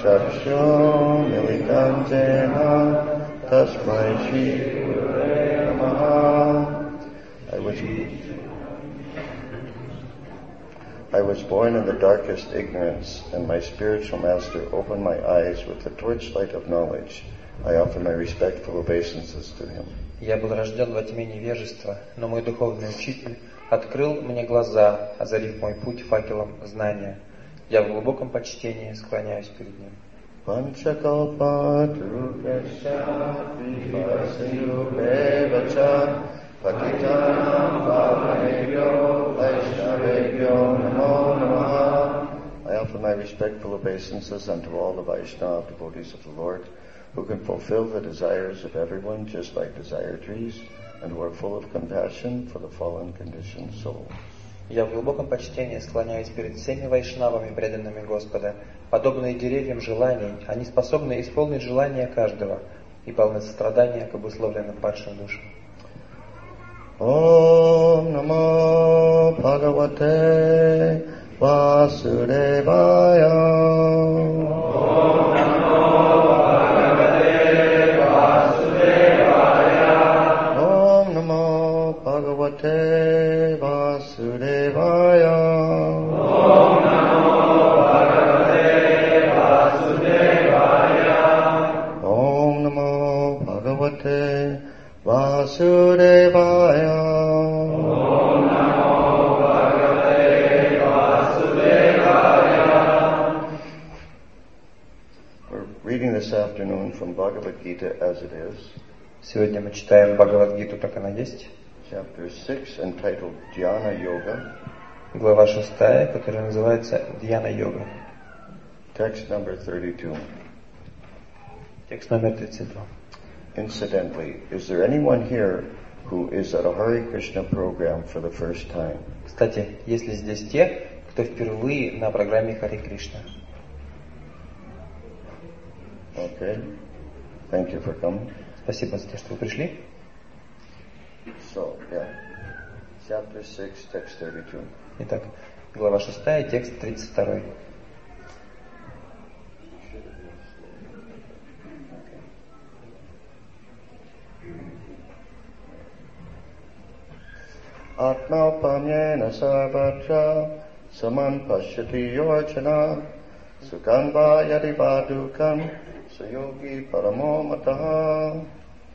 Chakshur militantena tasmai shri gurave namaha. I was born in the darkest ignorance, and my spiritual master opened my eyes with the torchlight of knowledge. I offer my respectful obeisances to him. Я был рожден во тьме невежества, но мой духовный учитель открыл мне глаза, озарив мой путь факелом знания. Я в глубоком почтении склоняюсь перед ним. I offer my respectful obeisances unto all the Vaishnava devotees of the Lord, who can fulfill the desires of everyone just like desire trees, and who are full of compassion for the fallen conditioned souls. Я в глубоком почтении склоняюсь перед всеми вайшнавами, преданными Господа. Подобные деревьям желаний, они способны исполнить желания каждого и полны сострадания к обусловленным падшим душам. Om Namo Bhagavate Vasudevaya. Om Namo Bhagavate Vasudevaya. Om Namo Bhagavate Vasudevaya. Om Namo Bhagavate Vasudevaya. Om Namo Bhagavate Vasudevaya. Om Namo Bhagavate Vasudevaya. We're reading this afternoon from Bhagavad Gita as it is. Сегодня мы читаем Бхагавад-гиту, как она есть. Chapter 6, entitled Dhyana Yoga. Глава 6, которая называется Дьяна-йога. Text number 32. Текст номер 32. Incidentally, is there anyone here who is at a Hare Krishna program for the first time? Кстати, есть ли здесь те, кто впервые на программе Харе Кришна? Okay. Thank you for coming. Спасибо за то, что вы пришли. So, yeah. Chapter 6, text 32. Итак, глава 6, текст 32. Atmaupamyena sarvatra saman pashyati yorchana sukhanva yadi vadukam sayogi paramo mataha.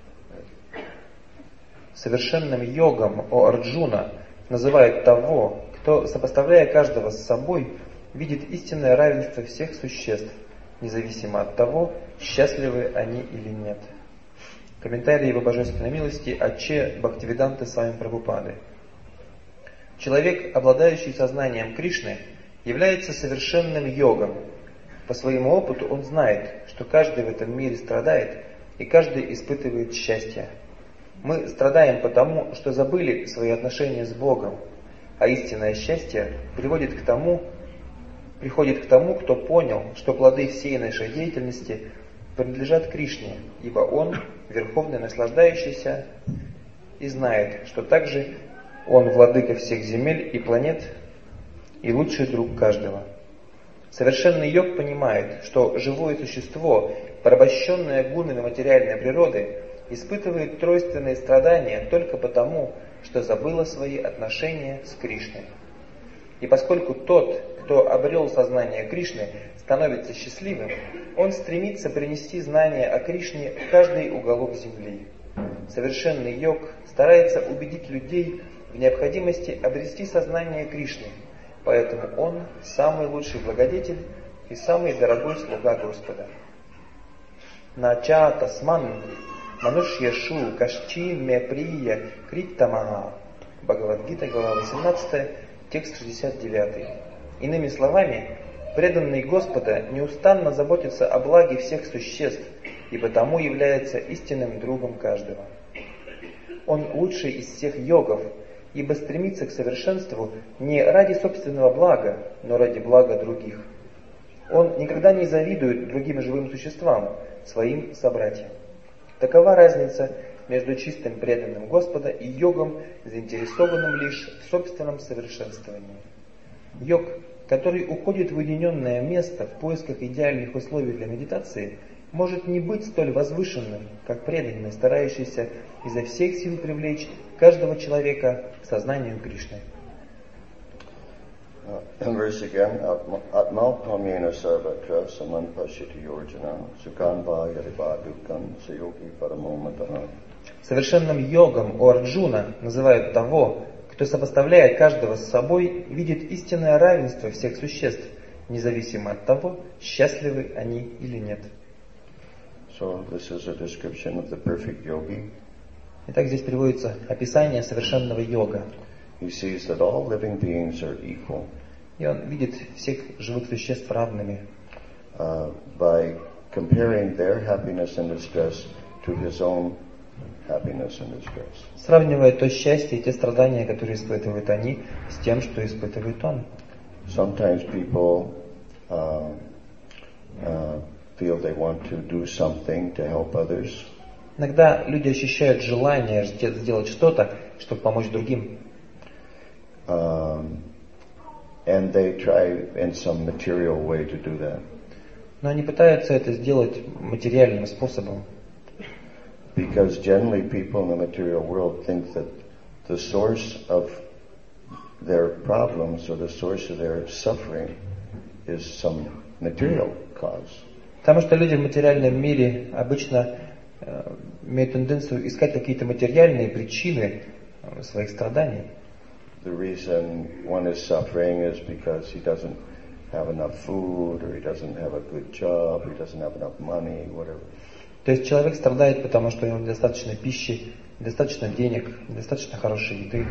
Совершенным йогом, о Арджуна, называют того, кто, сопоставляя каждого с собой, видит истинное равенство всех существ, независимо от того, счастливы они или нет. Комментарий его божественной милости Аче Бхактивиданты Свами Прабхупады. Человек, обладающий сознанием Кришны, является совершенным йогом. По своему опыту он знает, что каждый в этом мире страдает, и каждый испытывает счастье. Мы страдаем потому, что забыли свои отношения с Богом, а истинное счастье приходит к тому, кто понял, что плоды всей нашей деятельности принадлежат Кришне, ибо Он, Верховный Наслаждающийся, и знает, что также Он владыка всех земель и планет, и лучший друг каждого. Совершенный йог понимает, что живое существо, порабощенное гунами материальной природы, испытывает тройственные страдания только потому, что забыло свои отношения с Кришной. И поскольку тот, кто обрел сознание Кришны, становится счастливым, он стремится принести знание о Кришне в каждый уголок земли. Совершенный йог старается убедить людей в необходимости обрести сознание Кришны, поэтому он самый лучший благодетель и самый дорогой слуга Господа. Нача тасман манушьяшу кашчи ме прия криттамага. Бхагавад-гита, глава 18, текст 69. Иными словами, преданный Господа неустанно заботится о благе всех существ и потому является истинным другом каждого. Он лучший из всех йогов, ибо стремится к совершенству не ради собственного блага, но ради блага других. Он никогда не завидует другим живым существам, своим собратьям. Такова разница между чистым преданным Господа и йогом, заинтересованным лишь в собственном совершенствовании. Йог который уходит в уединенное место в поисках идеальных условий для медитации, может не быть столь возвышенным, как преданный, старающийся изо всех сил привлечь каждого человека к сознанию Кришны. Verse again, Atmal Pamena Sarvatra Saman Pashiti Yorjana Sukanva Yariba Dukkan Sayogi Paramomataha. Совершенным йогом у Арджуна называют того, кто, сопоставляя каждого с собой, видит истинное равенство всех существ, независимо от того, счастливы они или нет. So this is a description of the perfect yogi. Итак, здесь приводится описание совершенного йога. He sees that all living beings are equal. И он видит всех живых существ равными. By comparing their happiness and distress to his own happiness and distress. Сравнивая то счастье и те страдания, которые испытывают они, с тем, что испытывает он. Sometimes people feel they want to do something to help others. Иногда люди ощущают желание сделать что-то, чтобы помочь другим. And they try in some material way to do that. Но они пытаются это сделать материальным способом. Because generally people in the material world think that the source of their problems or the source of their suffering is some material cause. Потому что люди в материальном мире обычно имеют тенденцию искать какие-то материальные причины своих страданий. The reason one is suffering is because he doesn't have enough food, or he doesn't have a good job, or he doesn't have enough money, whatever. То есть человек страдает, потому что у него недостаточно пищи, недостаточно денег, недостаточно хорошей еды.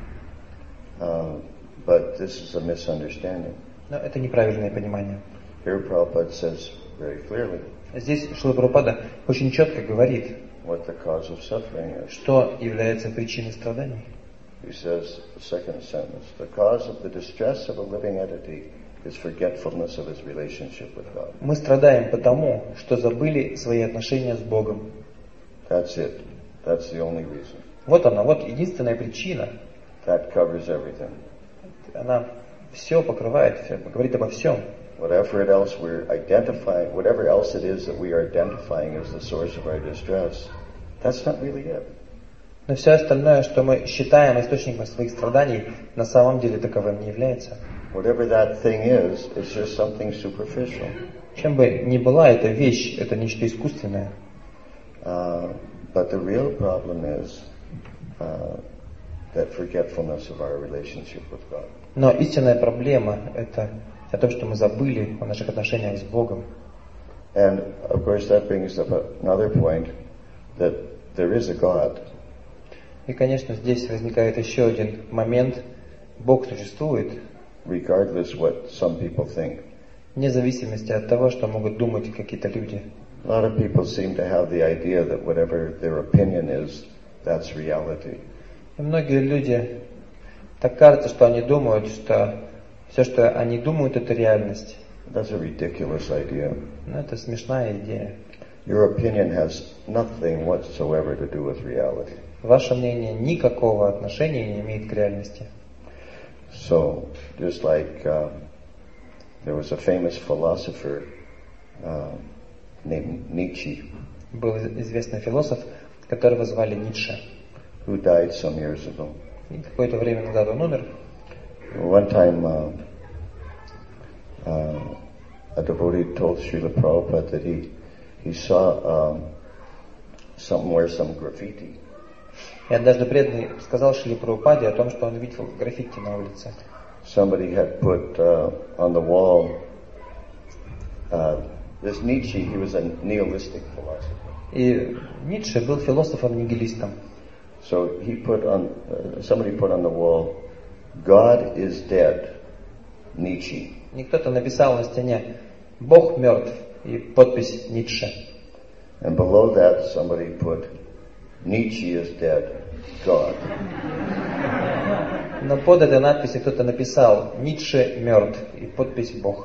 But this is a misunderstanding. Но это неправильное понимание. Here Prabhupada says very clearly. Здесь Шрила Прабхупада очень четко говорит, what the cause of suffering is. Что является причиной страданий. He says, the second sentence, the cause of the distress of a living entity is forgetfulness of his relationship with God. Мы страдаем потому, что забыли свои отношения с Богом. That's it. That's the only reason. Вот она, вот единственная причина. That covers everything. Она все покрывает, говорит обо всем. Whatever else we're identifying, whatever else it is that we are identifying as the source of our distress, that's not really it. Но все остальное, что мы считаем источником своих страданий, на самом деле таковым не является. Whatever that thing is, it's just something superficial. Чем бы ни была эта вещь, это нечто искусственное. But the real problem is that forgetfulness of our relationship with God. Но истинная проблема это о том, что мы забыли о наших отношениях с Богом. And of course that brings up another point, that there is a God. И, конечно, здесь возникает еще один момент. Бог существует. Regardless what some people think. Вне зависимости от того, что могут думать какие-то люди. A lot of people seem to have the idea that whatever their opinion is, that's reality. И многие люди так кажется, что они думают, что все, что они думают, это реальность. That's a ridiculous idea. Но это смешная идея. Your opinion has nothing whatsoever to do with reality. Ваше мнение никакого отношения не имеет к реальности. So, just like there was a famous philosopher named Nietzsche. Был известный философ, которого звали Ницше. Who died some years ago. И какое-то время назад он умер. One time a devotee told Srila Prabhupada that he saw somewhere some graffiti. И однажды преданный сказал Шриле Прабхупаде о том, что он видел граффити на улице. Somebody had put on the wall, this Nietzsche, he was a nihilistic philosopher. И Ницше был философом-нигилистом. So he put on, somebody put on the wall, God is dead, Nietzsche. И кто-то написал на стене «Бог мертв» и подпись Ницше. And below that somebody put, Nietzsche is dead, God. Но под этой надписью кто-то написал «Ницше мертв» и подпись «Бог».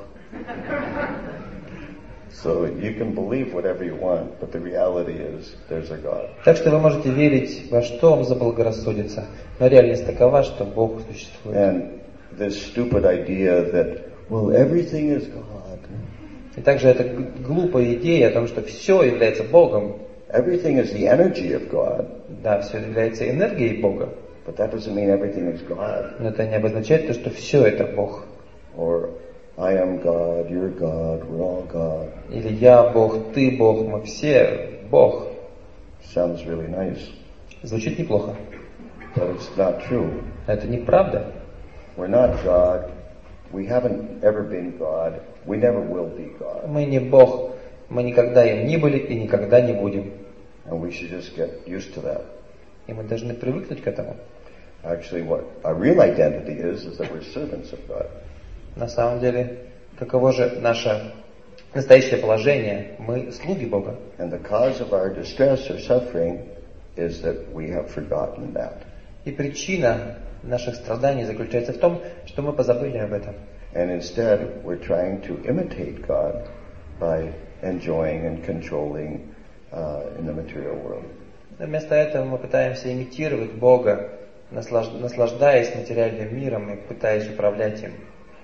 So you can believe whatever you want, but the reality is there's a God. Так что вы можете верить во что вам заблагорассудится, но реальность такова, что Бог существует. And this stupid idea that well, everything is God. И также это глупая идея о том, что все является Богом. Everything is the energy of God. Да, все является энергией Бога. But that doesn't mean everything is God. Но это не обозначает то, что все это Бог. Or I am God, you're God, we're all God. Или я Бог, ты Бог, мы все Бог. Sounds really nice. Звучит неплохо. But it's not true. Это неправда. We're not God. We haven't ever been God. We never will be God. Мы не Бог. Мы никогда им не были и никогда не будем. And we should just get used to that. И мы должны привыкнуть к этому. Actually, what our real identity is that we're servants of God. На самом деле, каково же наше настоящее положение? Мы слуги Бога. And the cause of our distress or suffering is that we have forgotten that. И причина наших страданий заключается в том, что мы позабыли об этом. And instead, we're trying to imitate God by enjoying and controlling in the material world. Вместо этого мы пытаемся имитировать Бога, наслаждаясь материальным миром и пытаясь управлять им.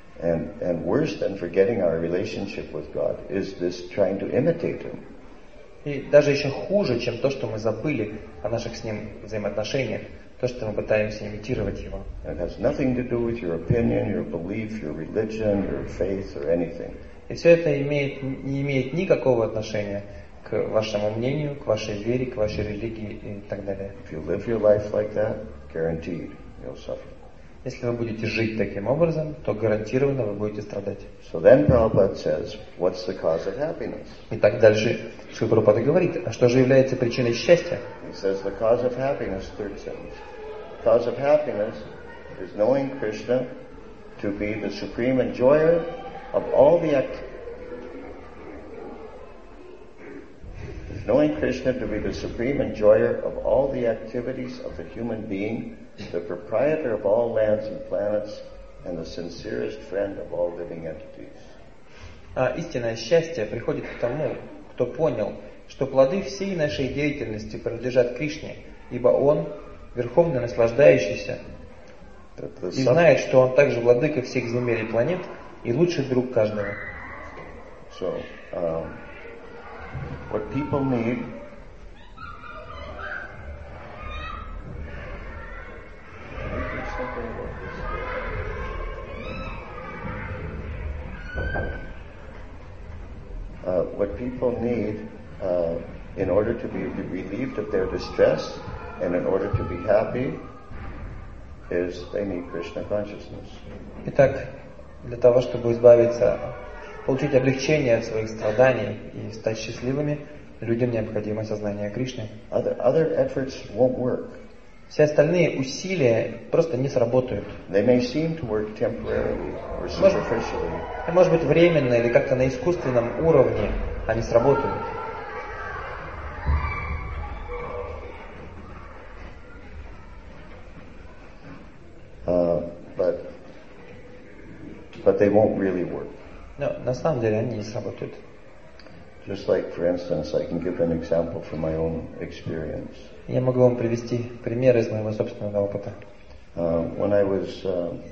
And worse than forgetting our relationship with God is this trying to imitate Him. И даже еще хуже, чем то, что мы забыли о наших с Ним взаимоотношениях, то, что мы пытаемся имитировать Его. It has nothing to do with your opinion, your belief, your religion, your faith, or anything. И все это не имеет никакого отношения к вашему мнению, к вашей вере, к вашей религии и так далее. If you live your life like that, guaranteed you'll suffer. Если вы будете жить таким образом, то гарантированно вы будете страдать. So then Prabhupada says, what's the cause of happiness? И так дальше Шрила Прабхупада говорит, а что же является причиной счастья? He says the cause of happiness, third sentence. The cause of happiness is knowing Krishna to be the supreme enjoyer of all the knowing Krishna to be the supreme enjoyer of all the activities of the human being, the proprietor of all lands and planets, and the sincerest friend of all living entities. А истинное счастье приходит к тому, кто понял, что плоды всей нашей деятельности принадлежат Кришне, ибо Он верховно наслаждающийся, и знает, что Он также владыка всех земель и планет и лучший друг каждого. So, what people need in order to be relieved of their distress and in order to be happy is they need Krishna consciousness. Итак, для того, чтобы избавиться, получить облегчение от своих страданий и стать счастливыми, людям необходимо сознание Кришны. Other efforts won't work. Все остальные усилия просто не сработают. They may seem to work temporarily or superficially. Может быть, временно или как-то на искусственном уровне они сработают. But they won't really work. Но на самом деле они не сработают. Just like, for instance, I can give an example from my own experience. Я могу вам привести пример из моего собственного опыта. When I was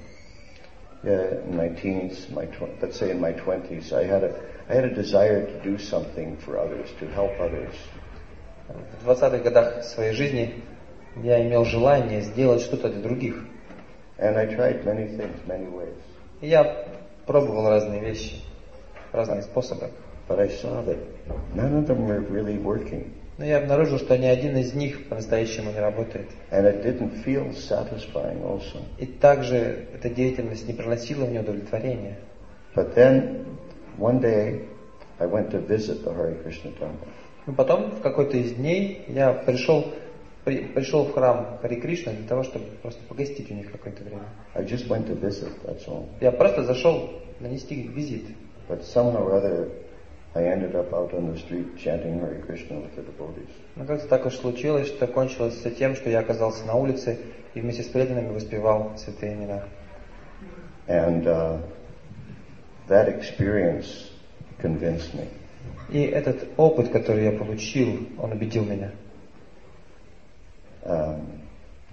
in my teens, let's say in my 20s, I had a desire to do something for others, to help others. В 20-х годах своей жизни я имел желание сделать что-то для других. And I tried many things, many ways. И я пробовал разные вещи, разные способы. But I saw that none of them were really working. Но я обнаружил, что ни один из них по-настоящему не работает. And it didn't feel satisfying also. И также эта деятельность не приносила мне удовлетворения. But then, one day, I went to visit the Hare Krishna temple. Но потом, в какой-то из дней, я пришел в храм Харе Кришна для того, чтобы просто погостить у них какое-то время. I just went to visit, that's all. Я просто зашел нанести визит. But somehow or other, I ended up out on the street chanting Hare Krishna with the devotees. Но как-то так уж случилось, что кончилось все тем, что я оказался на улице и вместе с преданными воспевал святые имена. And that experience convinced me. И этот опыт, который я получил, он убедил меня.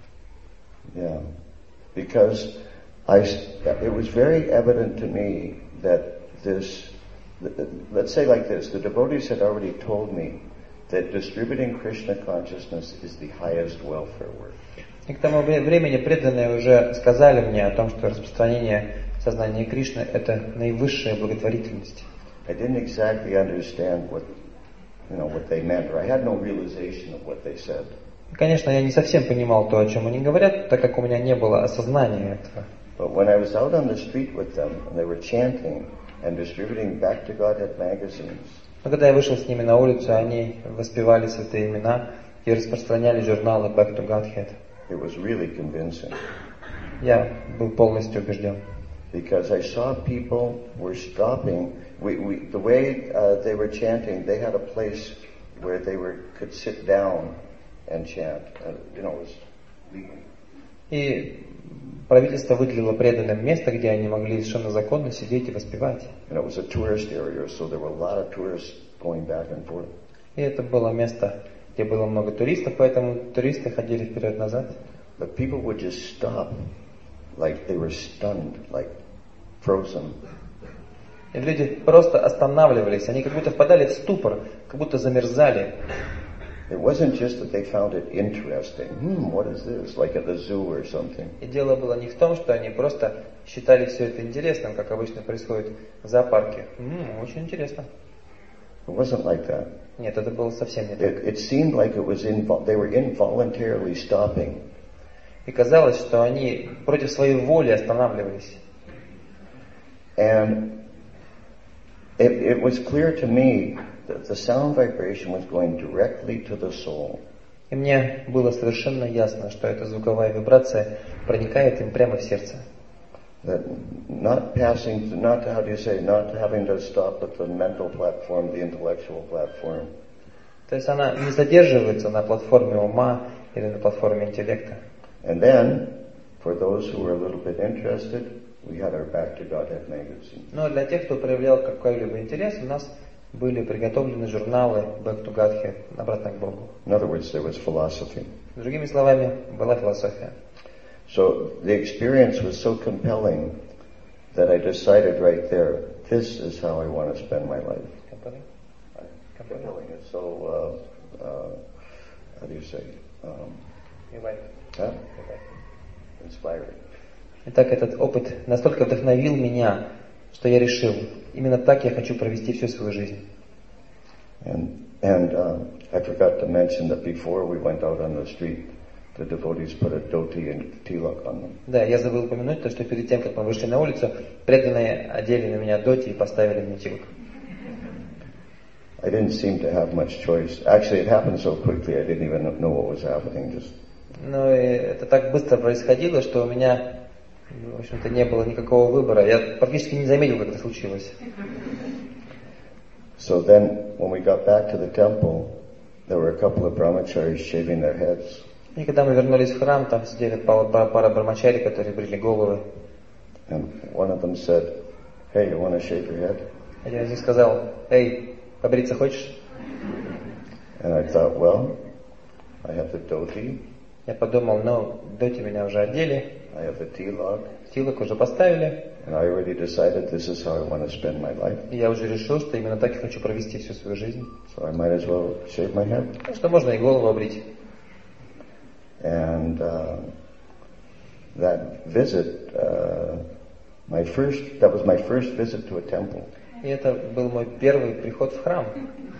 Yeah, because it was very evident to me that let's say like this, the devotees had already told me that distributing Krishna consciousness is the highest welfare work. И к тому времени преданные уже сказали мне о том, что распространение сознания Кришны – это наивысшая благотворительность. I didn't exactly understand what they meant, or I had no realization of what they said. Конечно, я не совсем понимал то, о чем они говорят, так как у меня не было осознания этого. But when I was out on the street with them, and they were chanting and distributing Back to Godhead magazines, Но когда я вышел с ними на улицу, они воспевали святые имена и распространяли журналы Back to Godhead. it was really convincing. Я был полностью убежден. Because I saw people were stopping. The way they were chanting, they had a place where they could sit down and chant. It was legal. И правительство выделило преданным место, где они могли совершенно законно сидеть и воспевать. And it was a tourist area, so there were a lot of tourists going back and forth. И это было место, где было много туристов, поэтому туристы ходили вперед-назад. But people would just stop, like they were stunned, like frozen. И люди просто останавливались, они как будто впадали в ступор, как будто замерзали. It wasn't just that they found it interesting. What is this? Like at the zoo or something. И дело было не в том, что они просто считали все это интересным, как обычно происходит в зоопарке. Очень интересно. It wasn't like that. Нет, это было совсем не так. It seemed like it was they were involuntarily stopping. И казалось, что они против своей воли останавливались. And it was clear to me that the sound vibration was going directly to the soul. И мне было совершенно ясно, что эта звуковая вибрация проникает им прямо в сердце. That not having to stop at the mental platform, the intellectual platform. То есть она не задерживается на платформе ума или на платформе интеллекта. And then, for those who were a little bit interested, we had our Back to Godhead magazine. Но для тех, кто проявлял какой-либо интерес, у нас были приготовлены журналы Back to Godhead, обратно к Богу. In other words, there was philosophy. Другими словами, была философия. So the experience was so compelling that I decided right there, this is how I want to spend my life. Compelling is so, how do you say? Inspiring. Итак, этот опыт настолько вдохновил меня, что я решил, именно так я хочу провести всю свою жизнь. And I forgot to mention that before we went out on the street, the devotees put a dhoti and tilak on them. Да, я забыл упомянуть то, что перед тем, как мы вышли на улицу, преданные одели на меня доти и поставили мне тилак. I didn't seem to have much choice. Actually, it happened so quickly, I didn't even know what was happening. Но это так быстро происходило, что у меня, в общем-то, не было никакого выбора. Я практически не заметил, как это случилось. So then, when we got back to the temple, there were a couple of brahmacharis shaving their heads. И когда мы вернулись в храм, там сидели пара брамачари, которые брили головы. And one of them said, "Hey, you want to shave your head?" Один из них сказал: "Эй, побриться хочешь?" And I thought, well, I have the dhoti. Я подумал, доти меня уже одели, I have the tilak. тилак уже поставили. And I already decided this is how I want to spend my life. И я уже решил, что именно так я хочу провести всю свою жизнь. So I might as well shave my head. Так что можно и голову обрить. And that visit, that was my first visit to a temple. И это был мой первый приход в храм.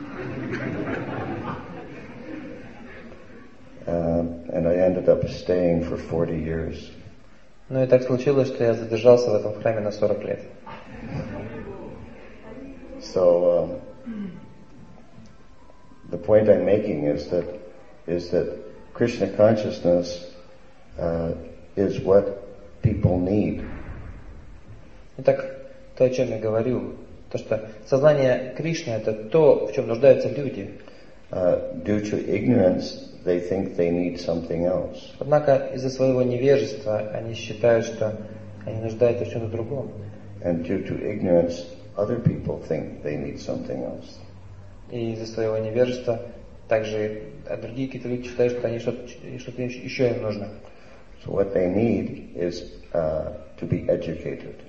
And I ended up staying for 40 years. Ну и так случилось, что я задержался в этом храме на 40 лет. So the point I'm making is that Krishna consciousness is what people need. Итак, то, о чем я говорю, то, что сознание Кришны — это то, в чем нуждаются люди. Due to ignorance, they think they need something else. Однако из-за своего невежества они считают, что они нуждаются в чем-то другом. And due to ignorance, other people think they need something else. И из-за своего невежества также другие какие-то люди считают, что они что-то еще им нужно. So what they need is to be educated.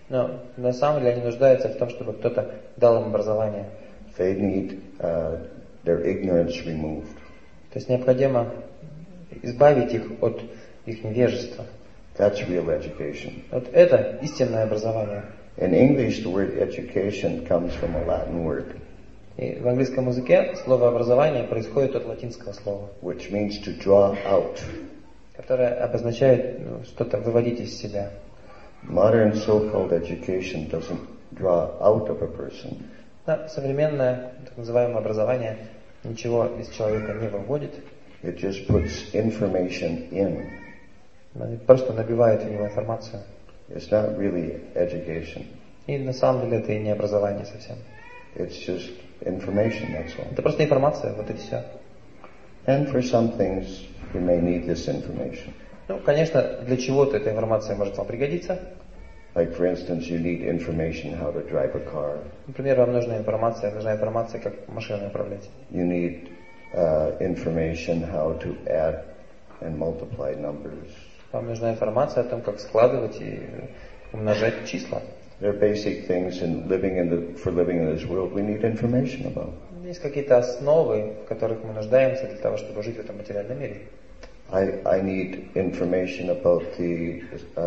Но на самом деле они нуждаются в том, чтобы кто-то дал им образование. They need their ignorance removed. То есть необходимо избавить их от их невежества. That's real education. Вот это истинное образование. In English, the word education comes from a Latin word, И в английском языке слово образование происходит от латинского слова, which means to draw out. которое обозначает что-то выводить из себя. Modern so-called education doesn't draw out of a person. Да, современное так называемое образование ничего из человека не выводит, It just puts information in. оно просто набивает в него информацию. It's not really education. И на самом деле это и не образование совсем. It's just information, that's all. Это просто информация, вот и все. And for some things, you may need this information. Ну, конечно, для чего-то эта информация может вам пригодиться. Like, for instance, you need information how to drive a car. Например, вам нужна информация, как машиной управлять. You need information how to add and multiply numbers. Вам нужна информация о том, как складывать и умножать числа. There are basic things for living in this world we need information about. Есть какие-то основы, в которых мы нуждаемся для того, чтобы жить в этом материальном мире. I need information about the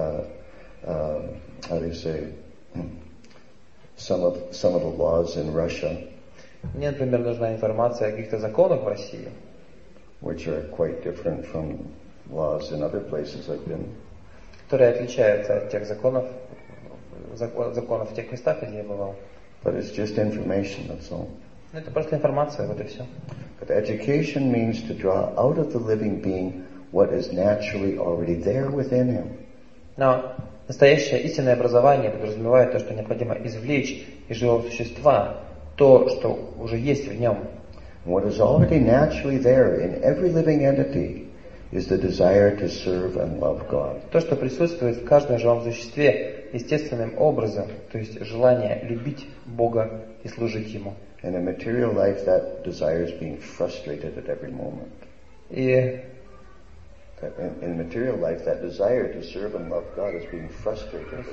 how do you say some of the laws in Russia, Мне, например, нужна информация о каких-то законах в России, which are quite different from laws in other places I've been. которые отличаются от тех законов в тех местах, где я бывал. But it's just information, that's all. Это просто информация, вот и все. But education means to draw out of the living being what is naturally already there within him. Но настоящее истинное образование подразумевает то, что необходимо извлечь из живого существа то, что уже есть в нем. What is already naturally there in every living entity is the desire to serve and love God. То, что присутствует в каждом живом существе естественным образом, то есть желание любить Бога и служить Ему. In a material life, that desire is being frustrated at every moment. И In material life, that desire to serve and love God is being frustrated.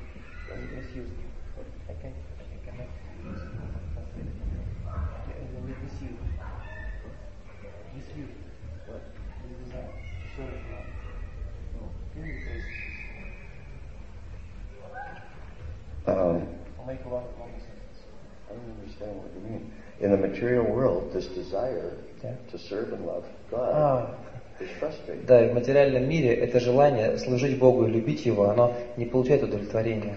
I don't understand what you mean. In the material world, this desire to serve and love God is frustrating. Да, и в материальном мире это желание служить Богу и любить Его, оно не получает удовлетворения.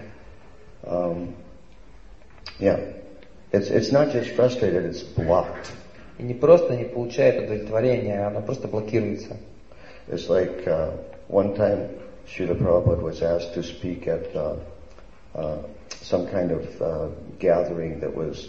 Yeah, it's not just frustrated; it's blocked. И не просто не получает удовлетворения, оно просто блокируется. It's like one time Srila Prabhupada was asked to speak at some kind of gathering that was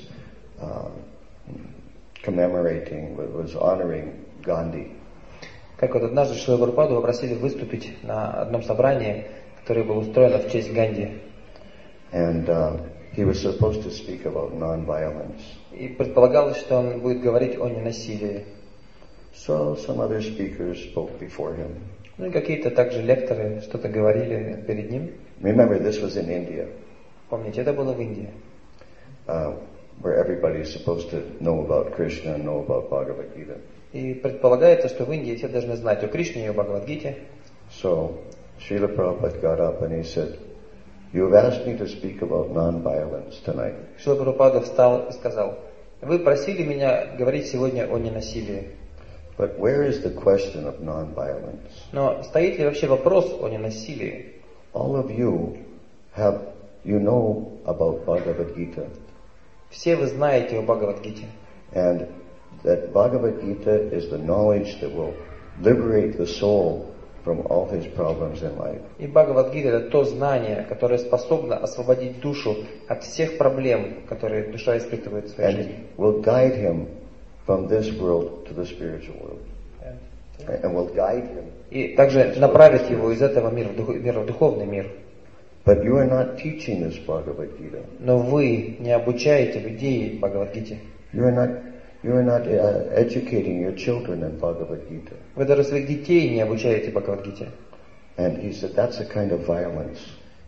honoring Gandhi. Как вот однажды Шрила Прабхупаду попросили выступить на одном собрании, которое было устроено в честь Ганди. And he was supposed to speak about non-violence. И предполагалось, что он будет говорить о ненасилии. So some other speakers spoke before him. Ну и какие-то также лекторы что-то говорили перед ним. Remember, this was in India. Помните, это было в Индии. Where everybody is supposed to know about Krishna and know about Bhagavad Gita. И предполагается, что в Индии все должны знать о Кришне и о Бхагавад-гите. So, Srila Prabhupada got up and he said, "You have asked me to speak about non-violence tonight." Шрила Прабхупада встал и сказал: вы просили меня говорить сегодня о ненасилии. But where is the question of non-violence? Но стоит ли вообще вопрос о ненасилии? All of you know about Bhagavad Gita. Все вы знаете о Бхагавад-гите. And that Bhagavad Gita is the knowledge that will liberate the soul from all his problems in life. И Бхагавад-гита — это то знание, которое способно освободить душу от всех проблем, которые душа испытывает в своей жизни. And will guide him from this world to the spiritual world. And will guide him. И также направить его из этого мира в духовный мир. But you are not teaching this Bhagavad Gita. Но вы не обучаете людей Бхагавад-гите. You are not educating your children in Bhagavad Gita. Вы даже своих детей не обучаете Бхагавад-гите. And he said that's a kind of violence.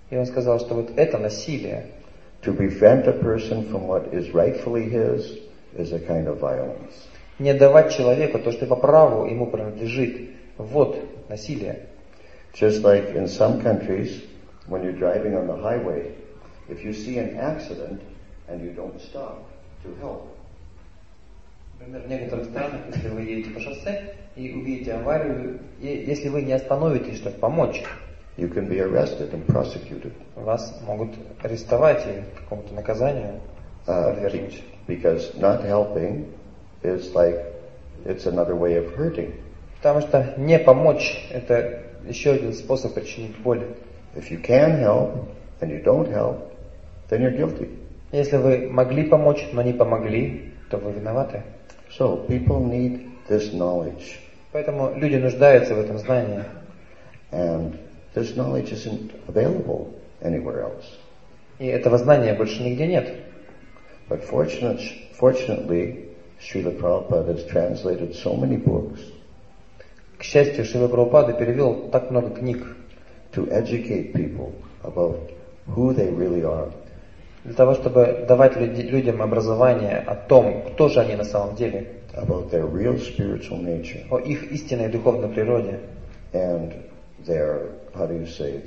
И он сказал, что вот это насилие. To prevent a person from what is rightfully his is a kind of violence. Не давать человеку то, что по праву ему принадлежит. Вот насилие. Just like in some countries, when you're driving on the highway, if you see an accident and you don't stop to help. Например, в некоторых странах, если вы едете по шоссе и увидите аварию, и если вы не остановитесь, чтобы помочь, you can be arrested and prosecuted. Вас могут арестовать и какому-то наказанию подвергнуть. Because not helping is like it's another way of hurting. Потому что не помочь – это еще один способ причинить боль. If you can help and you don't help, then you're guilty. Если вы могли помочь, но не помогли, то вы виноваты. So people need this knowledge. Поэтому люди нуждаются в этом знании. And this knowledge isn't available anywhere else. И этого знания больше нигде нет. But fortunately, Srila Prabhupada has translated so many books. К счастью, Шрила Прабхупада перевел так много книг to educate people about who they really are. Для того, чтобы давать людям образование о том, кто же они на самом деле. About their real spiritual nature. О их истинной духовной природе. And their, how do you say,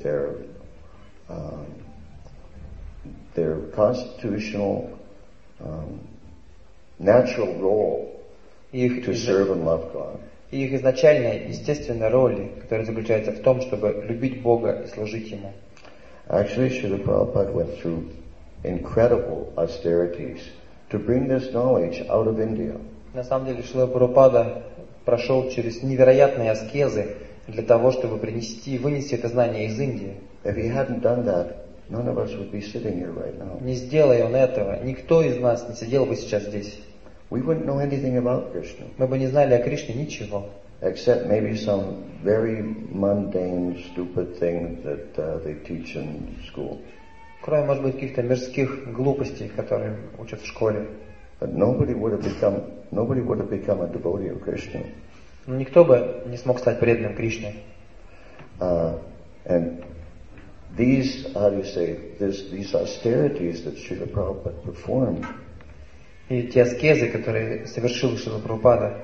their constitutional, natural role to serve and love God. И их изначальной, естественной роли, которая заключается в том, чтобы любить Бога и служить Ему. Actually, Srila Prabhupada went through incredible austerities to bring this knowledge out of India. На самом деле, Шрила Прабхупада прошел через невероятные аскезы для того, чтобы вынести это знание из Индии. If he hadn't done that, none of us would be sitting here right now. Не сделая он этого, никто из нас не сидел бы сейчас здесь. We wouldn't know anything about Krishna. Мы бы не знали о Кришне ничего. Except maybe some very mundane, stupid things that they teach in school. Кроме, может быть, каких-то мирских глупостей, которые учат в школе. But nobody would have become a devotee of Krishna. Но никто бы не смог стать преданным Кришне. And these, how do you say, these austerities that Srila Prabhupada performed. И те аскезы, которые совершил Шрила Прабхупада.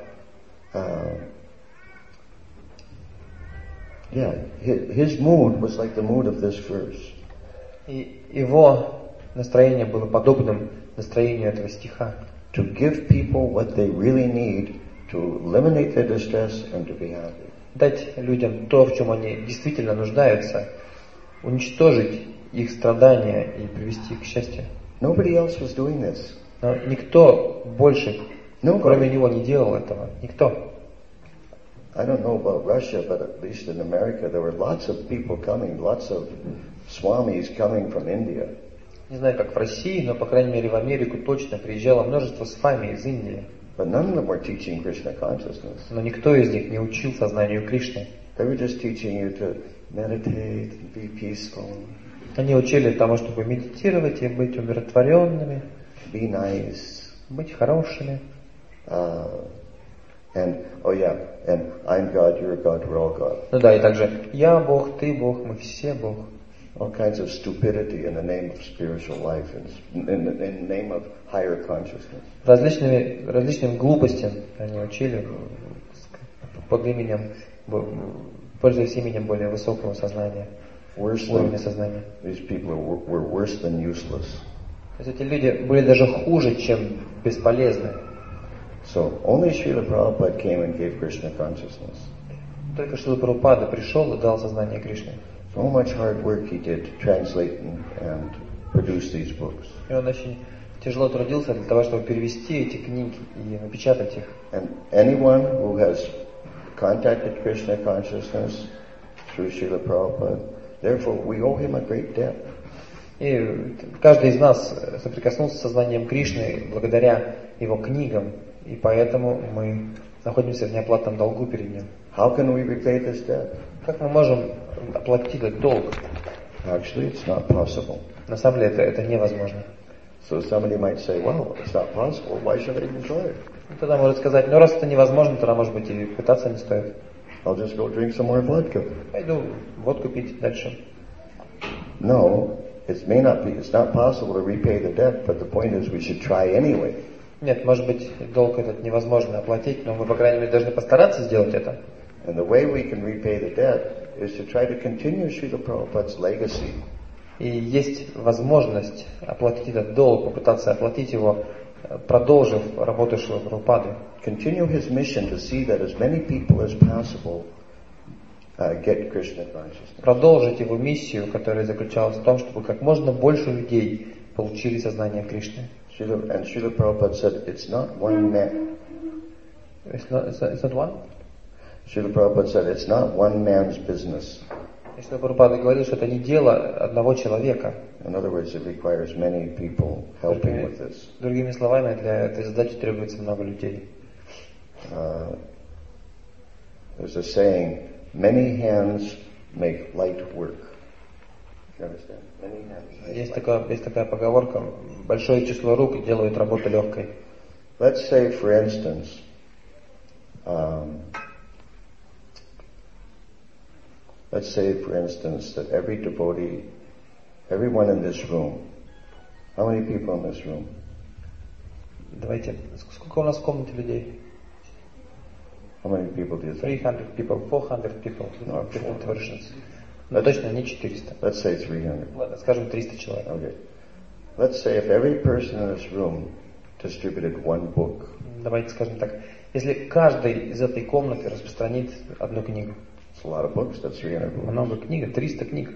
His mood was like the mood of this verse. И его настроение было подобным настроению этого стиха. To give people what they really need to eliminate their distress and to be happy. Дать людям то, в чем они действительно нуждаются, уничтожить их страдания и привести их к счастью. Nobody else was doing this. Но никто больше, кроме него, не делал этого. Никто. I don't know about Russia, but at least in America there were lots of people coming, lots of swamis coming from India. Не знаю, как в России, но, по крайней мере, в Америку точно приезжало множество свами из Индии. But none of them were teaching Krishna consciousness. Но никто из них не учил сознанию Кришны. They were just teaching you to meditate and be peaceful. Они учили тому, чтобы медитировать и быть умиротворенными. Be nice. Быть хорошими. And I'm God, you're God, we're all God. Ну да, и также я Бог, ты Бог, мы все Бог. All kinds of stupidity in the name of spiritual life, in the name of higher consciousness. Различным глупостям они учили под именем, пользуясь именем более высокого сознания, уровня сознания. These people were worse than useless. То есть эти люди были даже хуже, чем бесполезны. So only Srila Prabhupada came and gave Krishna consciousness. Только Шрила Прабхупада пришел и дал сознание Кришны. So much hard work he did to translate and produce these books. И он очень тяжело трудился для того, чтобы перевести эти книги и напечатать их. And anyone who has contacted Krishna consciousness through Srila Prabhupada, therefore we owe him a great debt. И каждый из нас соприкоснулся с сознанием Кришны благодаря его книгам, и поэтому мы находимся в неоплатном долгу перед ним. How can we repay this debt? Как мы можем оплатить этот долг? Actually, it's not possible. На самом деле это невозможно. So somebody might say, well, it's not possible, why should I even try it? Тогда может сказать, ну раз это невозможно, тогда, может быть, и пытаться не стоит. I'll just go drink some more vodka. Пойду водку пить дальше. No, it's not possible to repay the debt, but the point is we should try anyway. Нет, может быть, долг этот невозможно оплатить, но мы, по крайней мере, должны постараться сделать это. And the way we can repay the debt is to try to continue Srila Prabhupada's legacy. И есть возможность оплатить этот долг, попытаться оплатить его, продолжив работу Шрилы Прабхупады. Continue his mission to see that as many people as possible get Krishna consciousness. Продолжить его миссию, которая заключалась в том, чтобы как можно больше людей получили сознание Кришны. And Srila Prabhupada said, it's not one man. It's not one? Srila Prabhupada said, it's not one man's business. Шрила Прабхупада говорил, что это не дело одного человека. In other words, it requires many people helping with this. Другими словами, для этой задачи требуется много людей. There's a saying, many hands make light work. You understand? Many hands make Есть такая поговорка, большое число рук делают работу легкой. Let's say, for instance, that every devotee, everyone in this room, how many people in this room? Давайте, сколько у нас в комнате людей? How many people do you think? 300 people, 400 people, different versions. Но точно не 400. Let's say 300. Ладно, скажем 300 человек. Okay. Let's say if every person in this room distributed one book. Давайте скажем так, если каждый из этой комнаты распространит одну книгу. It's a lot of books, that's 300 books. Много книг, 300 книг.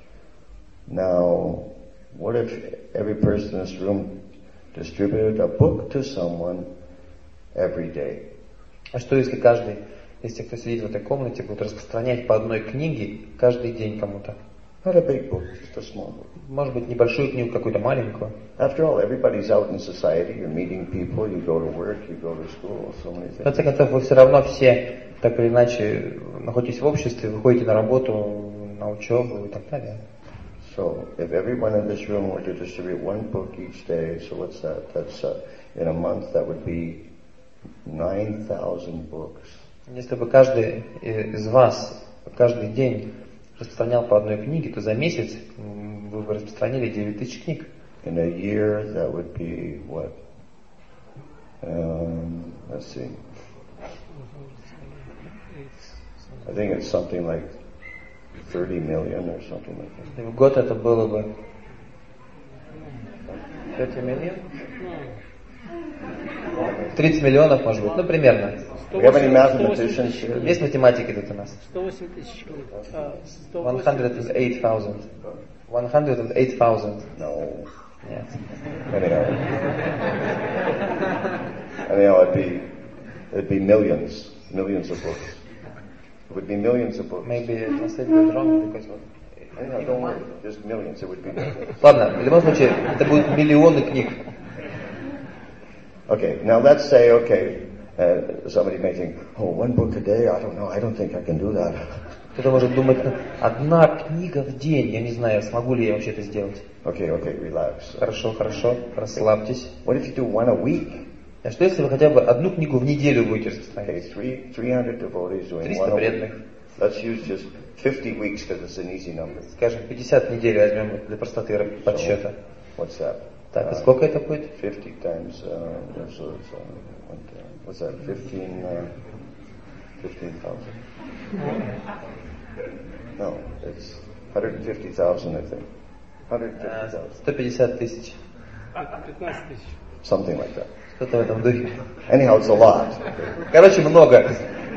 Now, what if every person in this room distributed a book to someone every day? А что если каждый из тех, кто сидит в этой комнате, будет распространять по одной книге каждый день кому-то? Not a big book, just a small book. Может быть, небольшую книгу, какую-то маленькую. After all, everybody's out in society, you're meeting people, you go to work, you go to school, so many things. В конце концов, вы все равно все, так или иначе, находитесь в обществе, вы ходите на работу, на учебу и так далее. So, if everyone in this room were to distribute one book each day, so what's that? That's, in a month, that would be 9,000 books. Если бы каждый из вас каждый день распространял по одной книге, то за месяц вы бы распространили 9000 книг. In a year, that would be what? Let's see. I think it's something like 30 million or something like that. В год это было бы 30 миллионов? 30 миллионов, может быть, ну примерно. Do we have any mathematicians here? Есть математики тут у нас? 108 тысяч книг. 108,000. 108,000. No. Нет. Anyhow, it'd be millions of books. It would be millions of books. Maybe translate it wrong because of... Anyhow, don't worry, just millions. It would be millions. Ладно, в любом случае, это будут миллионы книг. Okay, now let's say, somebody may think, one book a day, I don't know, I don't think I can do that. Кто-то может думать, одна книга в день, я не знаю, смогу ли я вообще это сделать. Okay, relax. Хорошо, расслабьтесь. What if you do one a week? А что если вы хотя бы одну книгу в неделю будете распространять? 300 devotees doing 300 one a преданных. week. Let's use just 50 weeks because it's an easy number. Скажем, 50 недель возьмем для простоты подсчета. What's that? Так, и сколько это будет? 50 times, what's that, 15,000? No, it's 150,000, I think. 150,000. 150 тысяч. 15 тысяч. Something like that. Что-то в этом духе. Anyhow, it's a lot. Короче, много.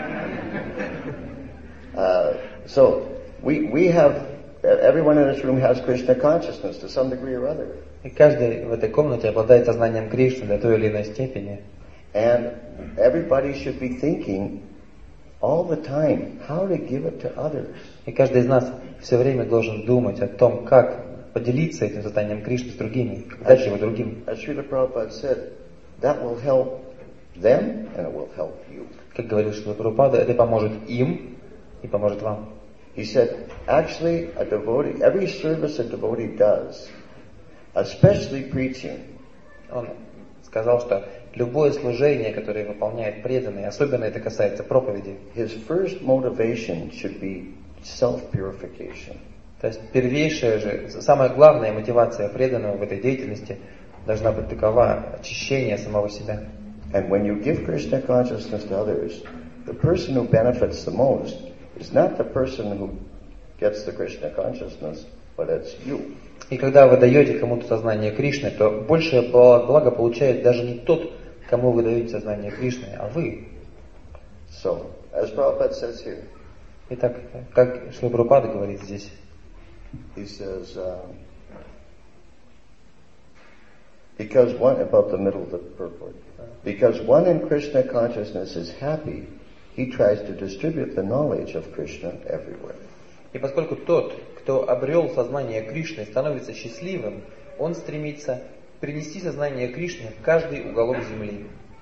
So, we have, everyone in this room has Krishna consciousness to some degree or other. И каждый в этой комнате обладает сознанием Кришны до той или иной степени. And everybody should be thinking all the time how to give it to others. И каждый из нас все время должен думать о том, как поделиться этим сознанием Кришны с другими, дать его другим. As Srila Prabhupada said, that will help them and it will help you. Как говорил Шрила Прабхупада, это поможет им и поможет вам. He said, actually, a devotee, every service a devotee does, especially preaching, Он сказал, что любое служение, которое выполняет преданный, особенно это касается проповеди, his first motivation should be self-purification. То есть первейшая же, самая главная мотивация преданного в этой деятельности должна быть такова: очищение самого себя. And when you give Krishna consciousness to others, the person who benefits the most is not the person who gets the Krishna consciousness, but it's you. И когда вы даете кому-то сознание Кришны, то большее благо получает даже не тот, кому вы даете сознание Кришны, а вы. So, as Prabhupada says here, Итак, как Шрила Прабхупада говорит здесь, he says, because one, about the middle of the purport, because one in Krishna consciousness is happy, he tries to distribute the knowledge of Krishna everywhere. и поскольку тот, кто обрел сознание Кришны, становится счастливым, он стремится принести сознание Кришны в каждый уголок земли.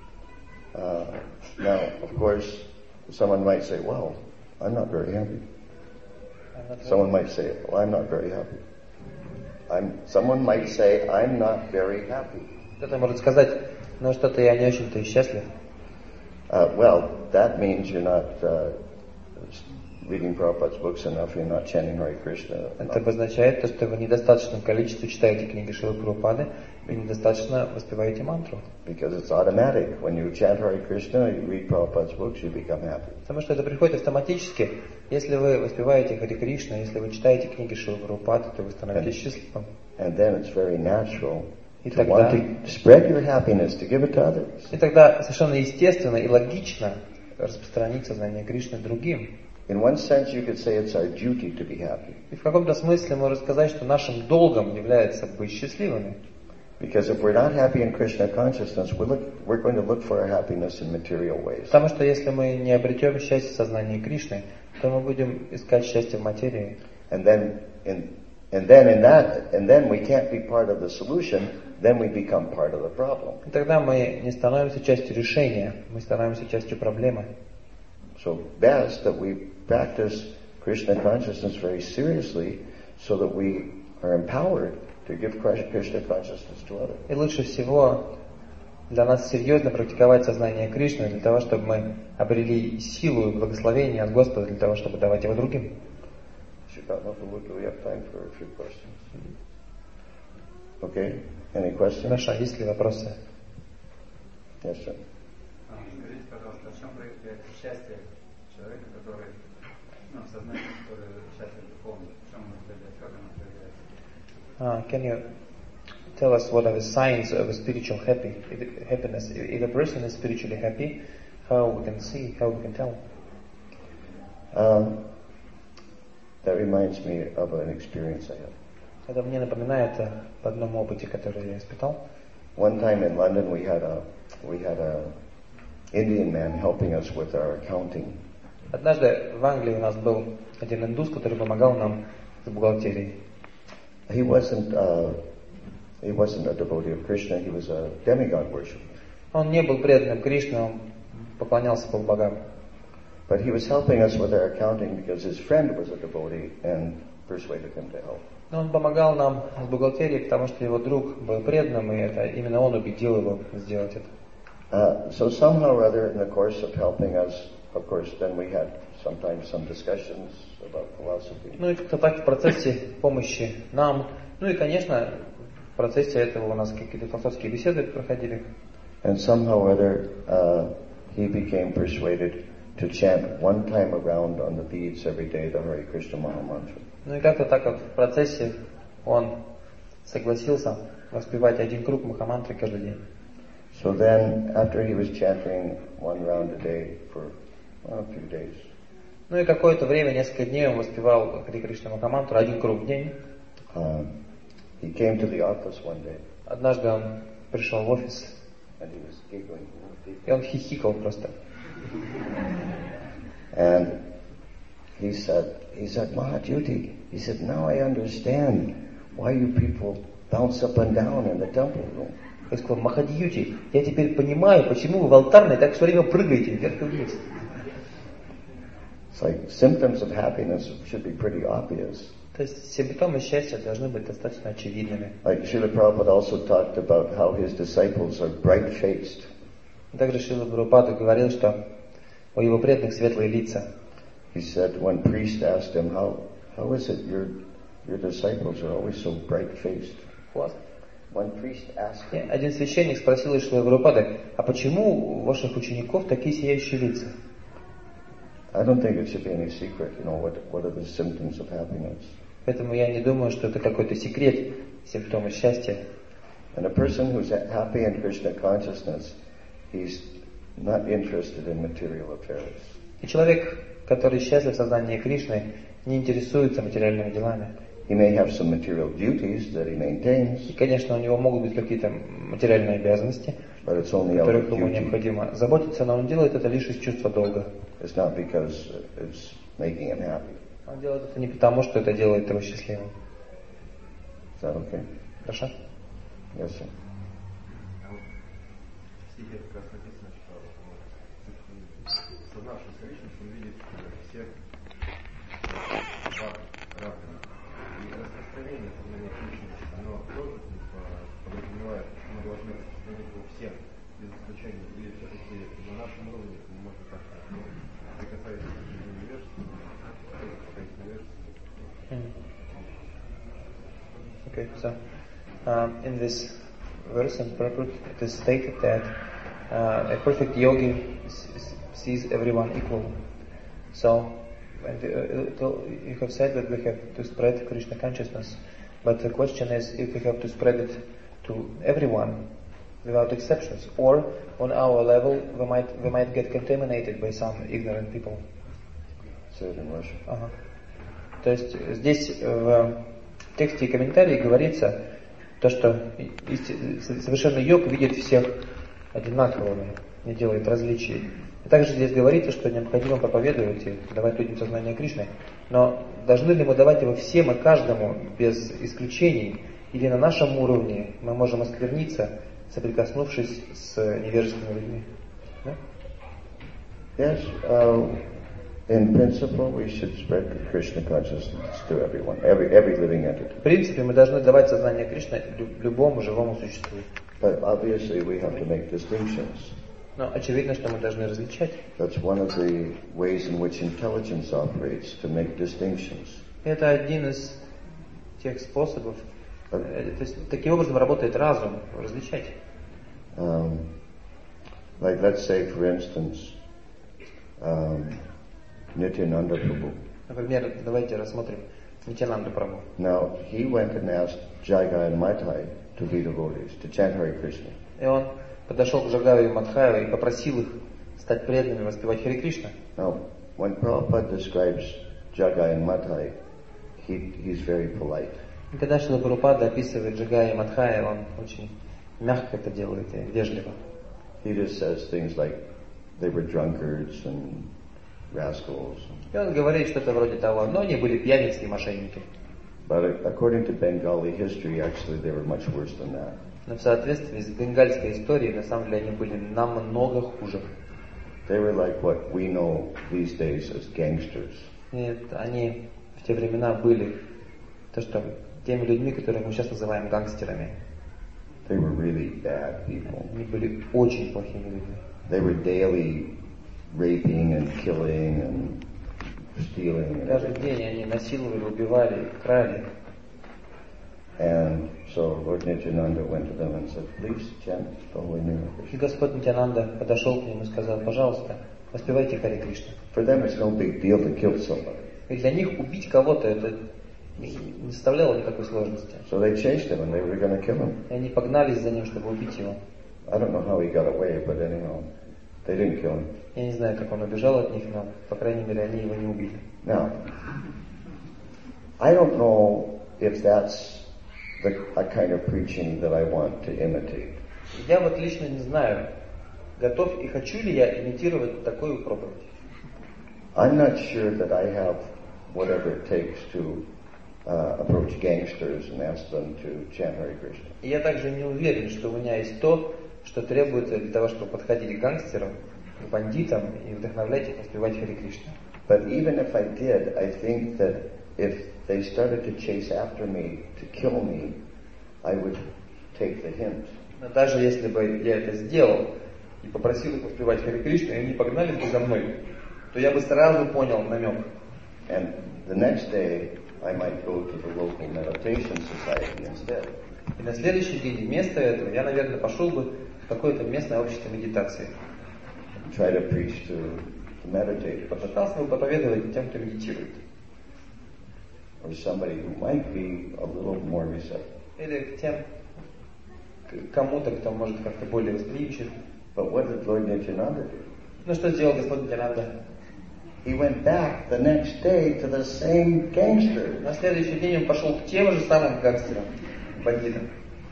Now, of course, someone might say, well, I'm not very happy. Someone might say, well, I'm not very happy. Someone might say, I'm not very happy. Кто-то может сказать, ну что-то я не очень-то и счастлив. Well, that means you're not reading Prabhupada's books enough, you're not chanting Hare Krishna. Это обозначает то, что вы в недостаточном количестве читаете книги Шрилы Прабхупады, вы недостаточно воспеваете мантру. Because it's automatic. When you chant Hare Krishna, you read Prabhupada's books, you become happy. Потому что это приходит автоматически. Если вы воспеваете Харе Кришна, если вы читаете книги Шрилы Прабхупады, то вы становитесь счастливым. And then it's very natural И to тогда, want to spread your happiness, to give it to others. и тогда совершенно естественно и логично распространить сознание Кришны другим. In one sense, you could say it's our duty to be happy. И в каком-то смысле можно сказать, что нашим долгом является быть счастливыми. Because if we're not happy in Krishna consciousness, we're going to look for our happiness in material ways. Потому что если мы не обретем счастье в сознании Кришны, то мы будем искать счастье в материи. And then we can't be part of the solution, then we become part of the problem. И тогда мы не становимся частью решения, мы становимся частью проблемы. So best that we practice Krishna consciousness very seriously so that we are empowered to give Krishna consciousness to others. И лучше всего для нас серьезно практиковать сознание Кришны, для того, чтобы мы обрели силу и благословение от Господа, для того, чтобы давать его другим. Do we have time for a few questions? Okay, any questions? Хорошо, есть ли вопросы? Yes, sir. Скажите, пожалуйста, в чем проявляется счастье человека, который, в сознании, который счастлив духовно? В чем оно проявляется? Как оно проявляется? Can you tell us what are the signs of a spiritual happiness? If a person is spiritually happy, how we can see, how we can tell? That reminds me of an experience I had. Это мне напоминает об одном опыте, который я испытал. One time in London, we had a Indian man helping us with our accounting. Однажды в Англии у нас был один индус, который помогал нам с бухгалтерией. He wasn't a devotee of Krishna. He was a demigod worshipper. Он не был преданным Кришне, он поклонялся полубогам. But he was helping us with our accounting because his friend was a devotee and persuaded him to help. Но он помогал нам с бухгалтерией, потому что его друг был преданным, и это именно он убедил его сделать это. So somehow or other, in the course of helping us, of course, then we had sometimes some discussions about philosophy. Ну и как-то так в процессе помощи нам, ну и, конечно, в процессе этого у нас какие-то философские беседы проходили. And somehow or other, he became persuaded to chant one time around on the beads every day the Hare Krishna Maha Mantra. Ну и как-то так вот в процессе он согласился воспевать один круг Махамантры каждый день. So then, after he was chanting one round a day for a few days, ну и какое-то время, несколько дней он воспевал Харе Кришна Махамантру, один круг в день. he came to the office one day Однажды он пришел в офис, and he was giggling. и он хихикал просто. And he said, Mahajuti, he said, now I understand why you people bounce up and down in the temple room. Я сказал, Махадьюти, я теперь понимаю, почему вы в алтарной так все время прыгаете вверх и вниз. It's like symptoms of happiness should be pretty obvious. То есть симптомы счастья должны быть достаточно очевидными. Like Srila Prabhupada also talked about how his disciples are bright-faced. Также Шрила Прабхупада говорил, что у его преданных светлые лица. He said one priest asked him, how is it Your disciples are always so bright-faced. Классно. One priest asked him, Один священник спросил у Шрилы Прабхупады, а почему у ваших учеников такие сияющие лица? I don't think it should be any secret, what are the symptoms of happiness. Поэтому я не думаю, что это какой-то секрет, симптомы счастья. And a person who's happy in Krishna consciousness, he's not interested in material affairs. И человек, который счастлив в сознании Кришны, не интересуется материальными делами. He may have some material duties that he maintains, И, конечно, у него могут быть какие-то материальные обязанности, but it's only о out которых of ему duty. необходимо заботиться, но он делает это лишь из чувства долга. It's not because it's making him happy. Он делает это не потому, что это делает его счастливым. Is that okay? Хорошо? Yes, sir. А вот в стихе как раз написано, что сознавшийся личность, он видит всех равными. И распространение сознания личности, оно тоже подразумевает, что мы должны распространять его всем, без исключения. Или все-таки на нашем уровне мы можем как-то прикасаясь к невежеству, Okay, so in this verse in purport, it is stated that a perfect yogi sees everyone equal. So, and, you have said that we have to spread Krishna consciousness, but the question is if we have to spread it to everyone without exceptions, or on our level we might get contaminated by some ignorant people. Say it in Russian. Ага. То есть здесь в тексте и комментарии говорится то, что совершенный йог видит всех одинаковыми, не делает различий. И также здесь говорится, что необходимо проповедовать и давать людям сознание Кришны. Но должны ли мы давать его всем и каждому без исключений, или на нашем уровне мы можем оскверниться, соприкоснувшись с невежественными людьми? Да? Yes, in principle, we should spread Krishna consciousness to everyone, every living entity. В принципе, мы должны давать сознание Кришны любому живому существу. But obviously, we have to make distinctions. Но очевидно, что мы должны различать. That's one of the ways in which intelligence operates, to make distinctions. Это один из тех способов, то есть таким образом работает разум, различать. Like let's say, for instance, Nityananda Prabhu. Например, давайте рассмотрим Нитьянанду Прабху. Now, he went and asked Jagai and Matai to be devotees, to chant Hare Krishna. И он подошел к Джагаю и Мадхаю и попросил их стать преданными, воспевать Харе Кришна. Now, when Prabhupada describes Jagai and Matai, he's very polite. И когда Шрила Прабхупада описывает Джагая и Мадхая, он очень мягко это делает и вежливо. He just says things like they were drunkards and rascals. И он говорит что-то вроде того, но они были пьяницы и мошенники. But according to Bengali history, actually they were much worse than that. Но в соответствии с бенгальской историей, на самом деле, они были намного хуже. They were like what we know these days as gangsters. И они в те времена были теми людьми, которых мы сейчас называем гангстерами. They were really bad people. Они были очень плохими людьми. They were daily raping and killing and stealing. Каждый день они насиловали, убивали, крали. And so Lord Nityananda went to them and said, please chant the holy name of И Krishna. Господь Нитьянанда подошел к ним и сказал, пожалуйста, воспевайте Харе Кришна. For them it's no big deal to kill somebody. И для них убить кого-то это не составляло никакой сложности. So they chased him and they were going to kill him. И они погнались за ним, чтобы убить его. I don't know how he got away, but anyhow, they didn't kill him. Я не знаю, как он убежал от них, но, по крайней мере, они его не убили. Now, I don't know if that's the kind of preaching that I want to imitate. Я вот лично не знаю, готов и хочу ли я имитировать такую проповедь. I'm not sure that I have whatever it takes to approach gangsters and ask them to chant Hare Krishna. И я также не уверен, что у меня есть то, что требуется для того, чтобы подходить к гангстерам, к бандитам и вдохновлять их воспевать Харе Кришна. But even if I did, I think that if they started to chase after me to kill me, I would take the hint. Но даже если бы я это сделал и попросил их воспевать Харе Кришна, и они погнались бы за мной, то я бы сразу понял намек. And the next day, I might go to the local meditation society instead. И на следующий день вместо этого я, наверное, пошел бы в какое-то местное общество медитации. Try to preach to the meditators. Попытался бы проповедовать тем, кто медитирует. Or somebody who might be a little more receptive. Или к тем, кому-то, кто может как-то более восприимчив. But what did Lord Nityananda do? Ну что сделал Господь Нитьянанда? He went back the next day to the same gangster. На следующий день он пошел к тем же самым гангстерам, бандитам.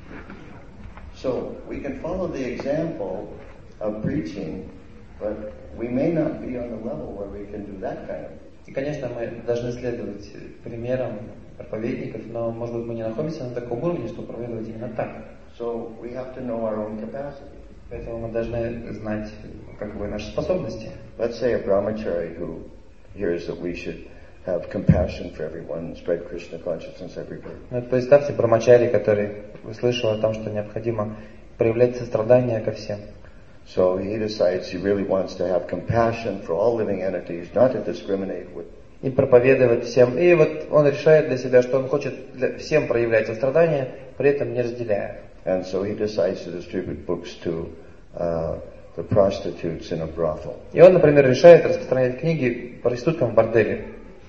So we can follow the example of preaching, but we may not be on the level where we can do that kind of. И, конечно, мы должны следовать примерам проповедников, но, может быть, мы не находимся на таком уровне, чтобы проповедовать именно так. So we have to know our own capacity. Поэтому мы должны знать, как бы, наши способности. Let's say a brahmachari who hears that we should have compassion for everyone and spread Krishna consciousness everywhere. Ну, представьте брамачари, который услышал о том, что необходимо проявлять сострадание ко всем. So he decides he really wants to have compassion for all living entities, not to discriminate with. И проповедовать всем. И вот он решает для себя, что он хочет всем проявлять сострадание, при этом не разделяя. And so he decides to distribute books to the prostitutes in a brothel. И он, например, решает распространять книги проституткам в борделе.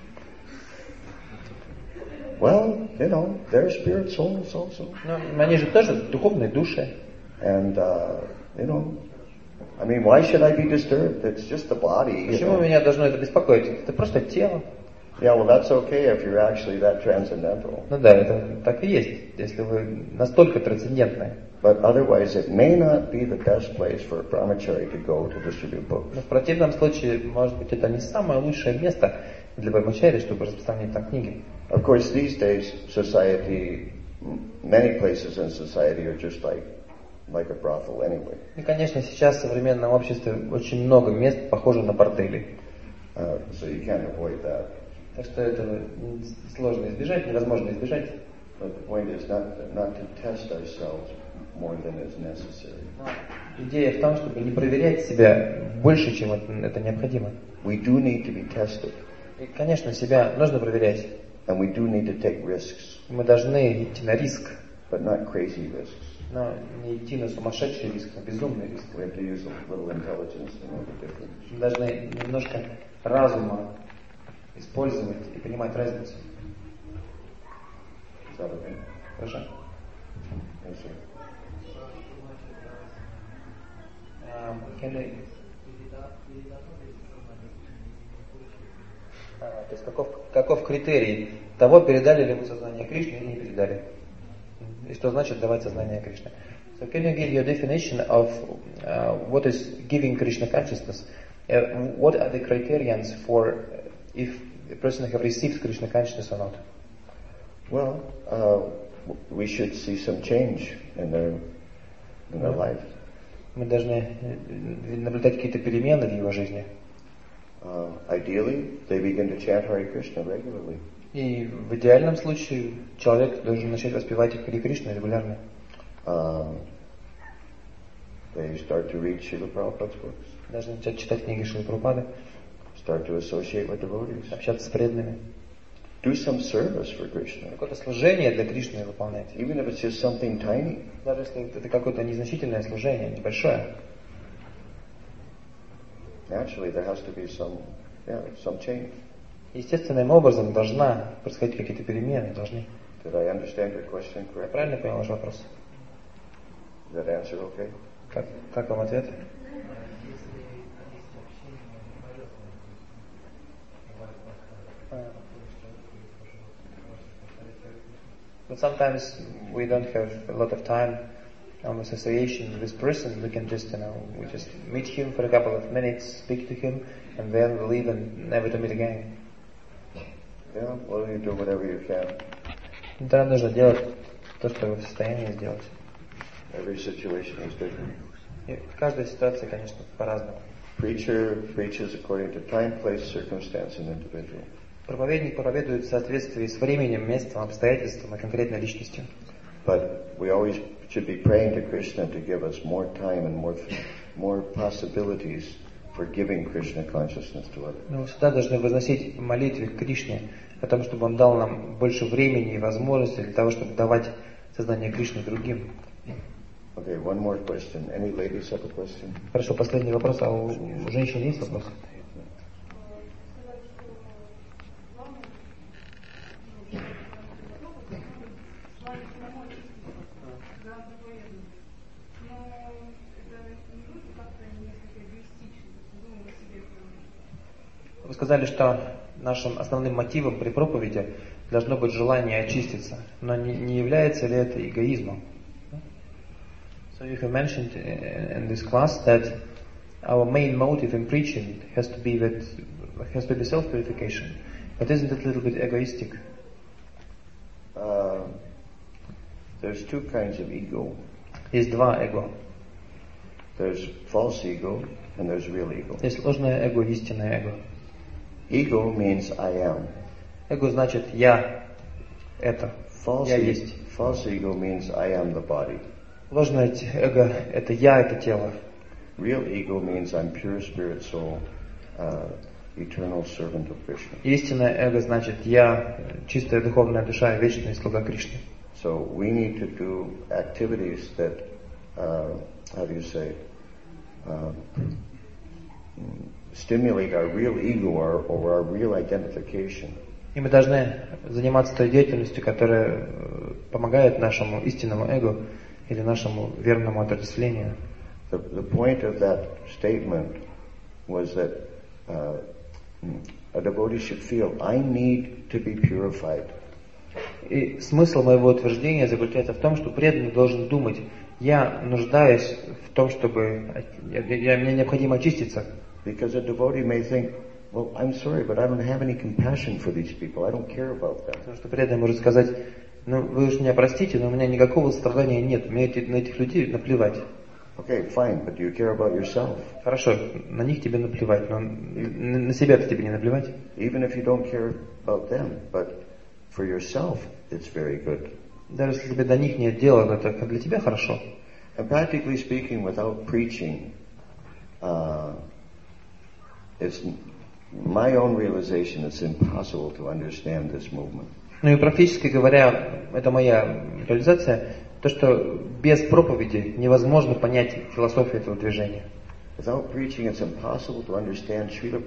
Well, you know, they're spirit souls also. Но они же тоже духовные души. And, you know, I mean, why should I be disturbed? It's just the body. Почему меня должно это беспокоить? Это просто тело. Yeah, well, that's okay if you're actually that transcendental. Ну да, это так и есть, если вы настолько трансцендентны. But otherwise, it may not be the best place for a brahmachari to go to distribute books. Но в противном случае, может быть, это не самое лучшее место для брамачари, чтобы распространять там книги. Of course, these days, society, many places in society are just like a brothel anyway. И, конечно, сейчас в современном обществе очень много мест, похожих на бордели. So you can't avoid that. Так что этого сложно избежать, невозможно избежать. But the point is not to test ourselves more than is necessary. Идея в том, чтобы не проверять себя больше, чем это необходимо. We do need to be tested. И, конечно, себя нужно проверять. And we do need to take risks. Мы должны идти на риск. But not crazy risks. Но не идти на сумасшедший риск, на безумный риск. We have to use a little intelligence to know the difference. Мы должны немножко разума использовать и понимать разницу. Is that okay? Хорошо? Yes, sir. То есть каков критерий того, передали ли мы сознание Кришне или не передали? И что значит давать сознание Кришне? So can you give your definition of what is giving Krishna consciousness? What are the criterions for if a person have received Krishna consciousness or not? Well, we should see some change in their life. Мы должны наблюдать какие-то перемены в его жизни. Ideally, they begin to chant Hare Krishna regularly. И в идеальном случае человек должен начать воспевать Харе Кришну регулярно. They start to read Srila Prabhupada's books. Должны начать читать книги Шрилы Прабхупады. Start to associate with devotees. Общаться с преданными. Do some service for Krishna. Какое-то служение для Кришны выполнять. Even if it's just something tiny. Даже если это какое-то незначительное служение, небольшое. Naturally, there has to be some change. Естественным образом должна происходить какие-то перемены, должны. Did I understand your question Я correctly? правильно понял ваш вопрос? Is that answer okay? Как вам ответ? But sometimes we don't have a lot of time on association with this person. We can just, we just meet him for a couple of minutes, speak to him, and then we leave and never to meet again. Yeah, well, you do whatever you can. Тогда нужно делать то, что вы в состоянии сделать. Every situation is different. И каждая ситуация, конечно, по-разному. Preacher preaches according to time, place, circumstance, and individual. Проповедник проповедует в соответствии с временем, местом, обстоятельством и конкретной личностью. But we always should be praying to Krishna to give us more time and more possibilities for giving Krishna consciousness to others. Мы всегда должны возносить молитвы к Кришне, о том, чтобы Он дал нам больше времени и возможностей для того, чтобы давать сознание Кришны другим. Okay, one more question. Any ladies have a question? Хорошо, последний вопрос. А у женщин есть вопрос? Вы сказали, что нашим основным мотивом при проповеди должно быть желание очиститься. Но не является ли это эгоизмом? So you have mentioned in this class that our main motive in preaching has to be self-purification. But isn't it a little bit egoistic? There's two kinds of ego. Есть два эго. There's false ego and there's real ego. Есть ложное эго, истинное эго. Ego means I am. Эго значит я это. Я есть. False ego means I am the body. Ложное эго это я, это тело. Real ego means I'm pure spirit soul, eternal servant of Krishna. Истинное эго значит я чистая духовная душа, вечный слуга Кришны. So we need to do activities that, how do you say, stimulate our real ego or our real identification. И мы должны заниматься той деятельностью, которая помогает нашему истинному эго или нашему верному отождествлению. The point of that statement was that a devotee should feel, I need to be purified. И смысл моего утверждения заключается в том, что преданный должен думать, я нуждаюсь в том, чтобы мне необходимо очиститься. Because a devotee may think, well, I'm sorry, but I don't have any compassion for these people. I don't care about them. Потому что преданный может сказать, ну вы уж меня простите, но у меня никакого страдания нет, мне на этих людей наплевать. Okay, fine, but do you care about yourself? Хорошо, на них тебе наплевать, но на себя-то тебе не наплевать. Even if you don't care about them, but for yourself, it's very good. Даже если тебе до них нет дела, это как для тебя хорошо. And practically speaking, without preaching, it's my own realization it's impossible to understand this movement. Ну и практически говоря, это моя реализация, то, что без проповеди невозможно понять философию этого движения. Without preaching, it's impossible to understand Srila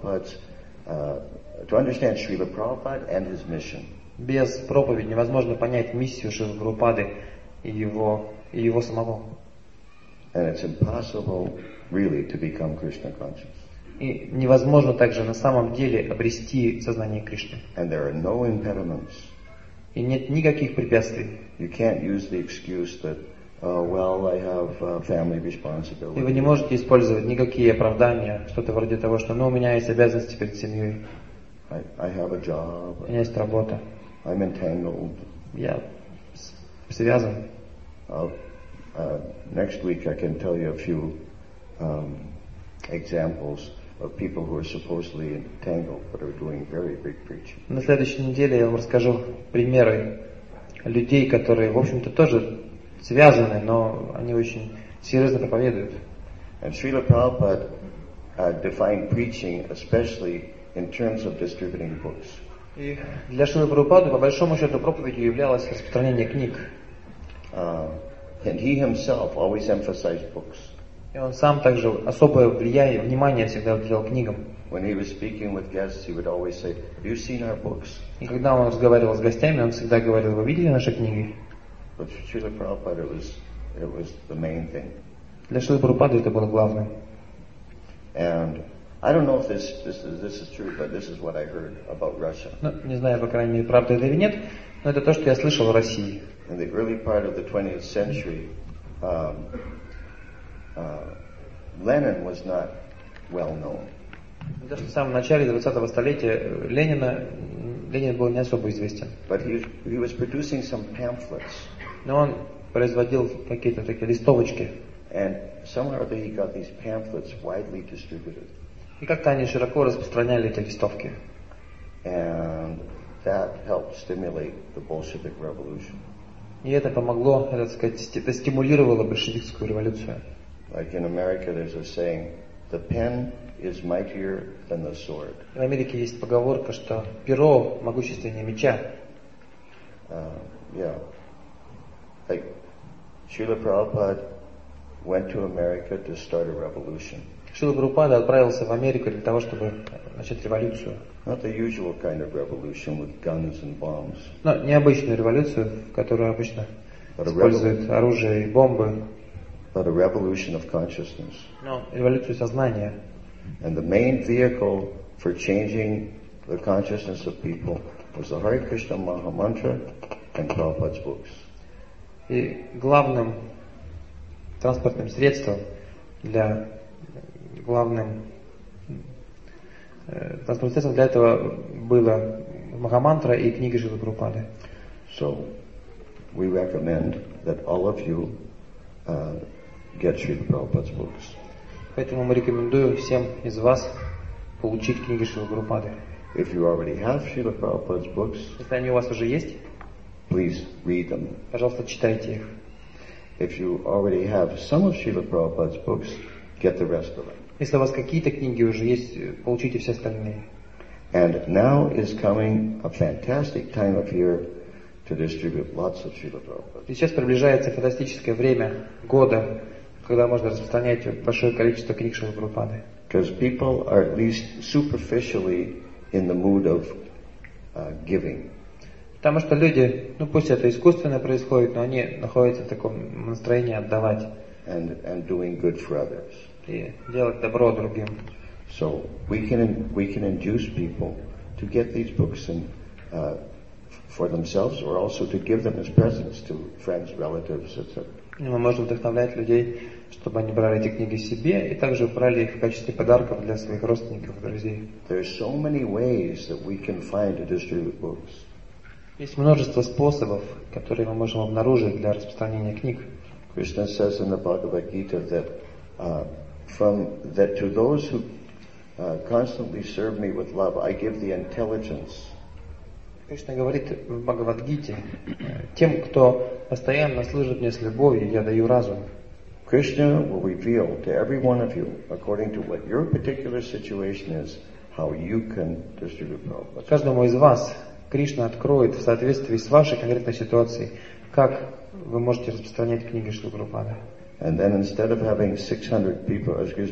Prabhupada and his mission. Без проповеди невозможно понять миссию Шрилы Прабхупады и его самого. And it's impossible really to become Krishna conscious. И невозможно также на самом деле обрести сознание Кришны. And there are no impediments. И нет никаких препятствий. You can't use the excuse that, well, I have family И вы responsibility. не можете использовать никакие оправдания, что-то вроде того, что ну, у меня есть обязанности перед семьей, I have a job. у меня есть работа, I'm entangled. я связан. Next week I can tell you a few examples of people who are supposedly entangled but are doing very big preaching. На следующей неделе я вам расскажу примеры людей, которые, в общем-то, тоже связаны, но они очень серьезно проповедуют. And Srila Prabhupada defined preaching especially in terms of distributing books. И для Шрилы Прабхупады, по большому счету, проповедью являлось распространение книг. And he himself always emphasized books. И он сам также особое внимание всегда уделял книгам. When he was speaking with guests, he would always say, "Have you seen our books?" И когда он разговаривал с гостями, он всегда говорил, вы видели наши книги? But for Srila Prabhupada, it was the main thing. Для Шрилы Прабхупады это было главным. And I don't know if this is true, but this is what I heard about Russia. Ну, не знаю, по крайней мере, правда это или нет, но это то, что я слышал о России. In the early part of the 20th century, Lenin was not well known. Даже в самом начале 20-го столетия Ленин был не особо известен. But he was producing some pamphlets. Но он производил какие-то такие листовочки. And somehow or other he got these pamphlets widely distributed. И как-то они широко распространяли эти листовки. And that helped stimulate the Bolshevik revolution. И это помогло, так сказать, это стимулировало большевистскую революцию. Like in America, there's a saying, the pen is mightier than the sword. В Америке есть поговорка, что перо могущественнее меча. Yeah. Like, Srila Prabhupada went to America to start a revolution. Шрила Прабхупада отправился в Америку для того, чтобы начать революцию. Not the usual kind of revolution with guns and bombs, Но необычную революцию, в которой обычно but используют оружие и бомбы, a revolution of consciousness. но революцию сознания. And the main vehicle for changing the consciousness of people was the Hare Krishna Maha Mantra and Prabhupada's books. И главным транспортным средством для этого было Махамантра и книги Шрилы Прабхупады. So we recommend that all of you get Srila Prabhupada's books. Поэтому мы рекомендуем всем из вас получить книги Шрилы Прабхупады. If you already have Srila Prabhupada's books, Если они у вас уже есть, please read them. пожалуйста, читайте их. If you already have some of Srila Prabhupada's books, get the rest of them. Если у вас какие-то книги уже есть, получите все остальные. And now is coming a fantastic time of year to distribute lots of Srila Prabhupada. И сейчас приближается фантастическое время года, когда можно распространять большое количество книг Шрилы Прабхупады. Because people are at least superficially in the mood of giving. Потому что люди, пусть это искусственно происходит, но они находятся в таком настроении отдавать And doing good for others. и делать добро другим. So we can induce people to get these books and for themselves, or also to give them as presents to friends, relatives, etc. И мы можем вдохновлять людей, чтобы они брали эти книги себе и также брали их в качестве подарков для своих родственников и друзей. There's so many ways that we can find to distribute books. Есть множество способов, которые мы можем обнаружить для распространения книг. Krishna says in the Bhagavad Gita that to those who constantly serve me with love, I give the intelligence. Кришна говорит в Бхагавад-гите, тем, кто постоянно служит мне с любовью, я даю разум. Krishna will reveal to every one of you, according to what your particular situation is, how you can distribute Prabhupada. Каждому из вас Кришна откроет в соответствии с вашей конкретной ситуацией, как вы можете распространять книги Шрилы Прабхупады. And then instead of having 300 people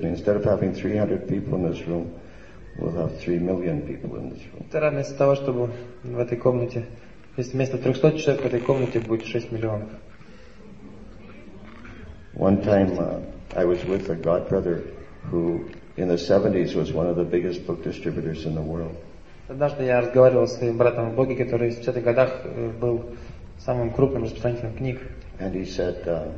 in this room, we'll have 3 million people in this room. Это вместо того, чтобы в этой комнате, если вместо 300 человек в этой комнате будет 6 миллионов. One time I was with a godbrother who in the 70s was one of the biggest book distributors in the world. Однажды я разговаривал с своим братом в Боге, который в 70-х годах был самым крупным распространителем книг. And he said,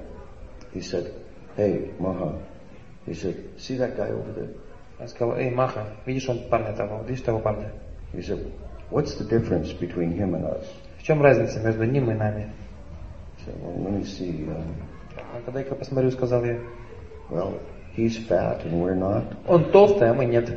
hey, Maha, he said, see that guy over there? Он сказал, эй, Маха, видишь парня того, видишь того парня? He said, what's the difference between him and us? В чем разница между ним и нами? I said, well, let me see. А когда я посмотрю, сказал я, well, he's fat and we're not. Он толстый, а мы нет.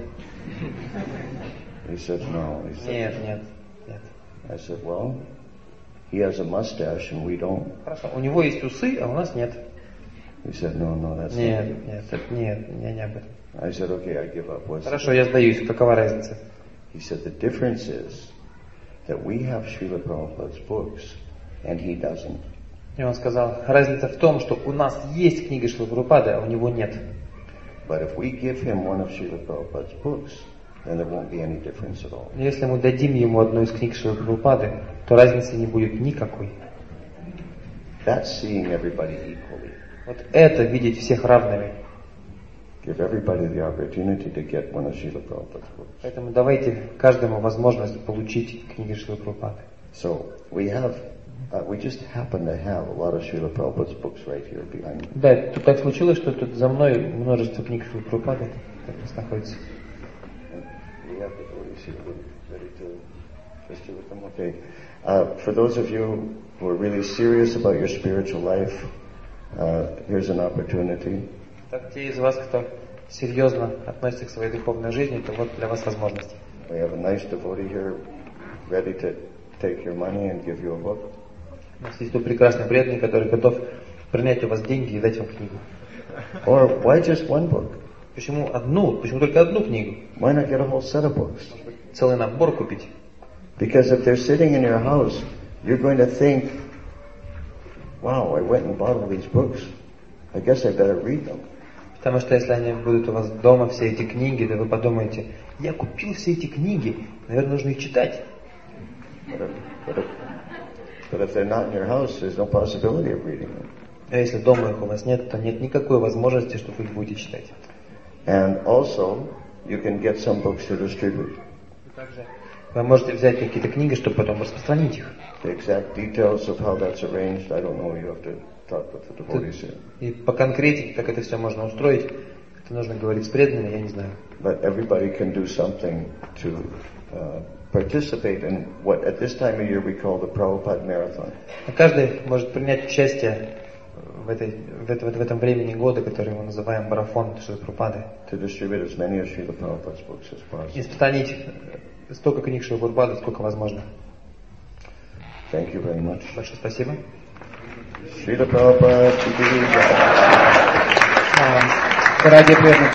He said, no. He said, Нет. I said, well, he has a mustache and we don't. Хорошо, у него есть усы, а у нас нет. He said, no, that's Нет, not. я не об этом. I said, okay, I give up. Хорошо, я сдаюсь, какова разница? He said, the difference is that we have Srila Prabhupada's books and he doesn't. И он сказал, разница в том, что у нас есть книга Шрилы Прабхупады, а у него нет. But if we give him one of Srila Prabhupada's books, then there won't be any difference at all. Если мы дадим ему одну из книг Шрилы Прабхупады, то разницы не будет никакой. That's seeing everybody equally. Вот это видеть всех равными. Give everybody the opportunity to get one of Srila Prabhupada's books. Поэтому давайте каждому возможность получить книги Шрилы Прабхупады. So we just happen to have a lot of Srila Prabhupada's books right here behind me. Да, тут так случилось, что тут за мной множество книг Шрилы Прабхупады как раз находится. We have the devotees here ready to distribute them. Okay. For those of you who are really serious about your spiritual life, here's an opportunity. Так, те из вас, кто серьезно относится к своей духовной жизни, то вот для вас возможность. We have a nice devotee here ready to take your money and give you a book. У нас есть тут прекрасный преданный, который готов принять у вас деньги и дать вам книгу. Or why just one book? Почему только одну книгу? Why not get a whole set of books? Целый набор купить. Because if they're sitting in your house, you're going to think, wow, I went and bought all these books. I guess I better read them. Потому что если они будут у вас дома, все эти книги, да вы подумаете, я купил все эти книги, наверное, нужно их читать. But if they're not in your house, there's no possibility of reading them. А если дома их у вас нет, то нет никакой возможности, что вы их будете читать. And also, you can get some books to distribute. Также вы можете взять какие-то книги, чтобы потом распространить их. The exact details of how that's arranged, I don't know. You have to talk with the devotees here. И по конкретике, как это все можно устроить, это нужно говорить с преданными, я не знаю. But everybody can do something to participate in what at this time of year we call the Prabhupada Marathon. А каждый может принять участие в этом времени года, который мы называем марафон Шрилы Прабхупады. To distribute as many of Srila Prabhupada's books as possible. И распространить столько книг Шрилы Прабхупады, сколько возможно. Thank you very much. Большое спасибо. Srila Prabhupada ki jai. Ради преданных.